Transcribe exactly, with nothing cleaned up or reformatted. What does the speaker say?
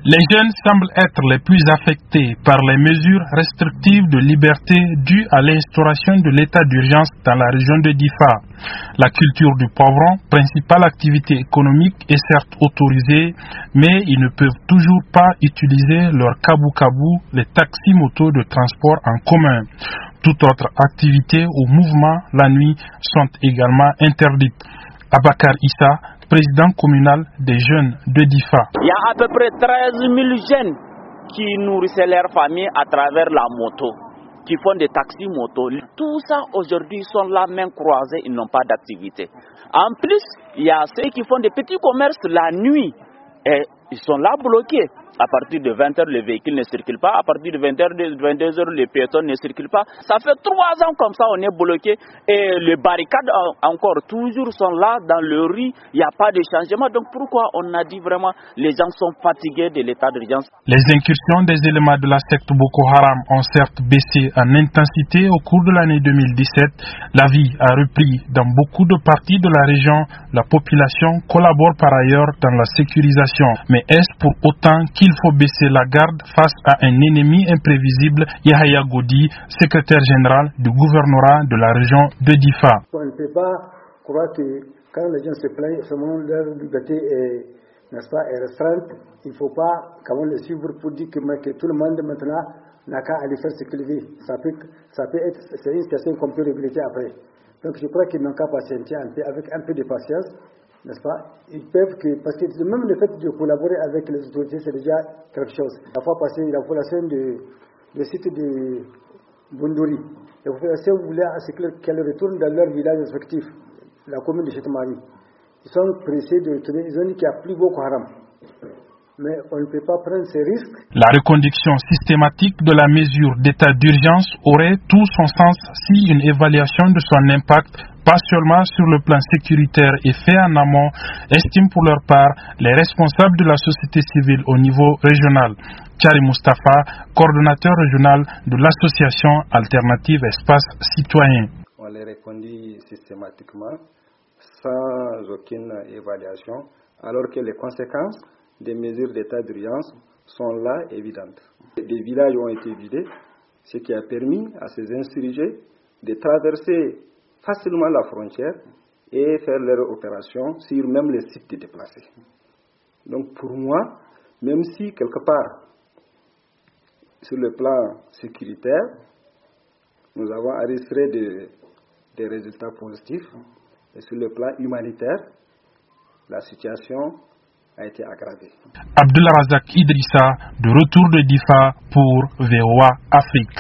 Les jeunes semblent être les plus affectés par les mesures restrictives de liberté dues à l'instauration de l'état d'urgence dans la région de Difa. La culture du poivron, principale activité économique, est certes autorisée, mais ils ne peuvent toujours pas utiliser leur kabou-kabou, les taxis-motos de transport en commun. Toute autre activité ou mouvement la nuit sont également interdites. Abakar Issa, président communal des jeunes de Difa. Il y a à peu près treize mille jeunes qui nourrissaient leurs familles à travers la moto, qui font des taxis motos. Tout ça aujourd'hui sont là main croisée, ils n'ont pas d'activité. En plus, il y a ceux qui font des petits commerces la nuit et ils sont là bloqués. À partir de vingt heures, les véhicules ne circulent pas. À partir de vingt heures, vingt-deux heures, les piétons ne circulent pas. Ça fait trois ans comme ça, on est bloqué. Et les barricades encore toujours sont là dans le rue. Il n'y a pas de changement. Donc pourquoi on a dit vraiment les gens sont fatigués de l'état d'urgence? Les incursions des éléments de la secte Boko Haram ont certes baissé en intensité au cours de l'année deux mille dix-sept. La vie a repris dans beaucoup de parties de la région. La population collabore par ailleurs dans la sécurisation. Mais est-ce pour autant qu'il Il faut baisser la garde face à un ennemi imprévisible? Yahya Godi, secrétaire général du gouvernorat de la région de Difa. On ne peut pas croire que quand les gens se plaignent, seulement leur liberté est, n'est-ce pas, est restreinte. Il ne faut pas quand même les suivre pour dire que, que tout le monde maintenant n'a qu'à aller faire ce qu'il veut. Ça peut, ça peut être, c'est une situation qu'on peut regretter après. Donc je crois qu'ils n'ont qu'à patienter un peu, avec un peu de patience. N'est-ce pas? Ils peuvent que, parce que même le fait de collaborer avec les autorités, c'est déjà quelque chose. La fois passée, la population de, du site de Bundouri, la population voulait à ce qu'elle retourne dans leur village respectif, la commune de Chetmari. Ils sont pressés de retourner, ils ont dit qu'il n'y a plus Boko Haram. Mais on ne peut pas prendre ces risques. La reconduction systématique de la mesure d'état d'urgence aurait tout son sens si une évaluation de son impact, pas seulement sur le plan sécuritaire et fait en amont, estiment pour leur part les responsables de la société civile au niveau régional. Thierry Moustapha, coordonnateur régional de l'association Alternative Espace Citoyen. On les reconduit systématiquement sans aucune évaluation, alors que les conséquences des mesures d'état d'urgence sont là évidentes. Des villages ont été vidés, ce qui a permis à ces insurgés de traverser facilement la frontière et faire leurs opérations sur même les sites de déplacés. Donc pour moi, même si quelque part, sur le plan sécuritaire, nous avons enregistré des, des résultats positifs, et sur le plan humanitaire, la situation a été aggravée. Abdullah Razak Idrissa, de retour de Difa pour V O A Afrique.